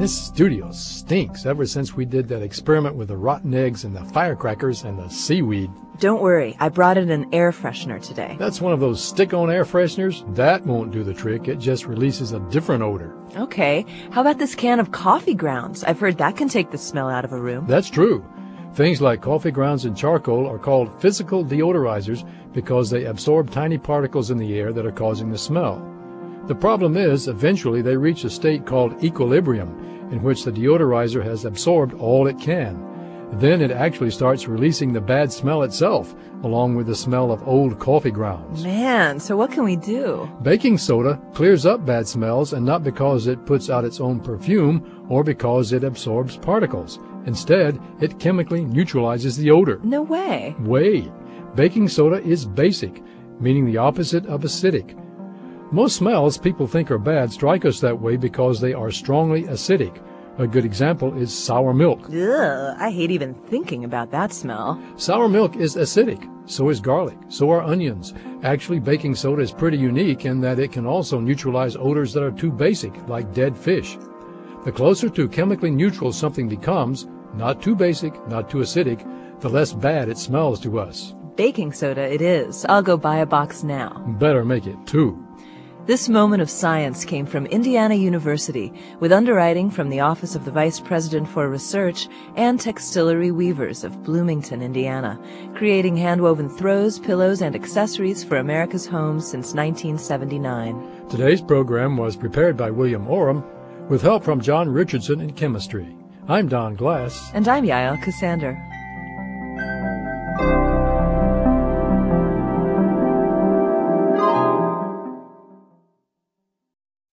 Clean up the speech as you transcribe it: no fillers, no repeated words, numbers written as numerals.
This studio stinks ever since we did that experiment with the rotten eggs and the firecrackers and the seaweed. Don't worry, I brought in an air freshener today. That's one of those stick-on air fresheners. That won't do the trick. It just releases a different odor. Okay, how about this can of coffee grounds? I've heard that can take the smell out of a room. That's true. Things like coffee grounds and charcoal are called physical deodorizers because they absorb tiny particles in the air that are causing the smell. The problem is, eventually they reach a state called equilibrium, in which the deodorizer has absorbed all it can. Then it actually starts releasing the bad smell itself, along with the smell of old coffee grounds. Man, so what can we do? Baking soda clears up bad smells, and not because it puts out its own perfume or because it absorbs particles. Instead, it chemically neutralizes the odor. No way. Baking soda is basic, meaning the opposite of acidic. Most smells people think are bad strike us that way because they are strongly acidic. A good example is sour milk. Ugh, I hate even thinking about that smell. Sour milk is acidic. So is garlic. So are onions. Actually, baking soda is pretty unique in that it can also neutralize odors that are too basic, like dead fish. The closer to chemically neutral something becomes, not too basic, not too acidic, the less bad it smells to us. Baking soda it is. I'll go buy a box now. Better make it, too. This moment of science came from Indiana University, with underwriting from the Office of the Vice President for Research and Textillery Weavers of Bloomington, Indiana, creating hand-woven throws, pillows, and accessories for America's homes since 1979. Today's program was prepared by William Oram, with help from John Richardson in chemistry. I'm Don Glass. And I'm Yael Cassander.